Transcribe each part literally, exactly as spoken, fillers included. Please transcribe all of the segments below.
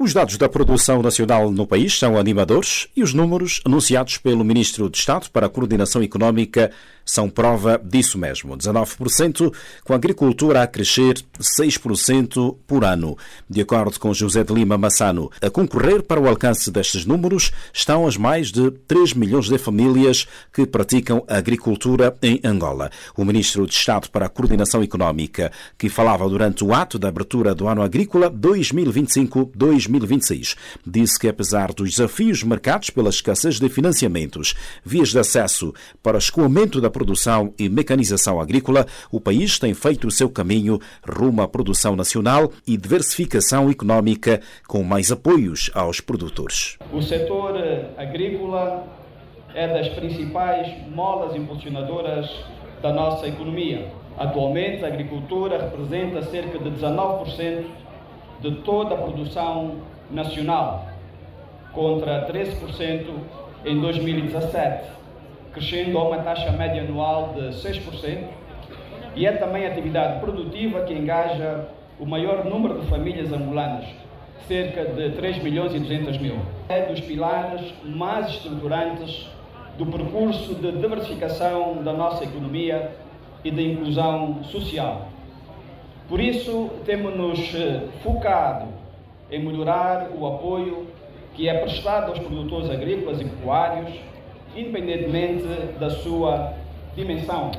Os dados da produção nacional no país são animadores e os números anunciados pelo Ministro de Estado para a Coordenação Económica são prova disso mesmo. dezanove por cento, com a agricultura a crescer seis por cento por ano. De acordo com José de Lima Massano, a concorrer para o alcance destes números estão as mais de três milhões de famílias que praticam a agricultura em Angola. O Ministro de Estado para a Coordenação Económica, que falava durante o ato da abertura do ano agrícola dois mil e vinte e cinco dois mil e vinte e seis, disse que apesar dos desafios marcados pela escassez de financiamentos, vias de acesso para o escoamento da produção e mecanização agrícola, o país tem feito o seu caminho rumo à produção nacional e diversificação económica com mais apoios aos produtores. O setor agrícola é das principais molas impulsionadoras da nossa economia. Atualmente, a agricultura representa cerca de dezanove por cento de toda a produção nacional, contra treze por cento em dois mil e dezassete, crescendo a uma taxa média anual de seis por cento, e é também a atividade produtiva que engaja o maior número de famílias angolanas, cerca de três milhões e duzentos mil. É dos pilares mais estruturantes do percurso de diversificação da nossa economia e de inclusão social. Por isso, temos-nos focado em melhorar o apoio que é prestado aos produtores agrícolas e pecuários, independentemente da sua dimensão.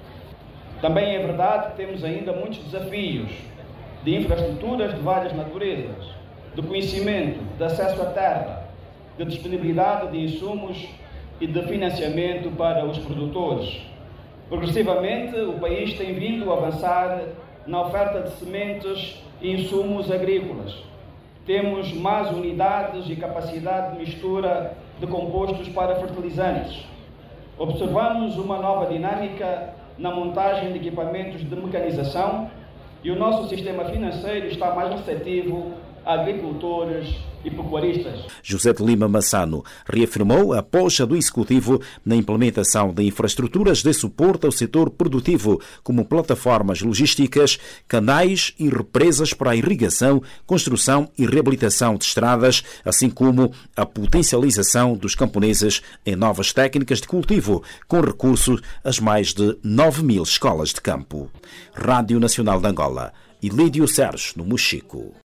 Também é verdade que temos ainda muitos desafios de infraestruturas de várias naturezas, de conhecimento, de acesso à terra, de disponibilidade de insumos e de financiamento para os produtores. Progressivamente, o país tem vindo a avançar na oferta de sementes e insumos agrícolas. Temos mais unidades e capacidade de mistura de compostos para fertilizantes. Observamos uma nova dinâmica na montagem de equipamentos de mecanização e o nosso sistema financeiro está mais receptivo a agricultores e pecuaristas. José de Lima Massano reafirmou a aposta do Executivo na implementação de infraestruturas de suporte ao setor produtivo, como plataformas logísticas, canais e represas para a irrigação, construção e reabilitação de estradas, assim como a potencialização dos camponeses em novas técnicas de cultivo, com recurso às mais de nove mil escolas de campo. Rádio Nacional de Angola. Ilídio Sérgio, no Mochico.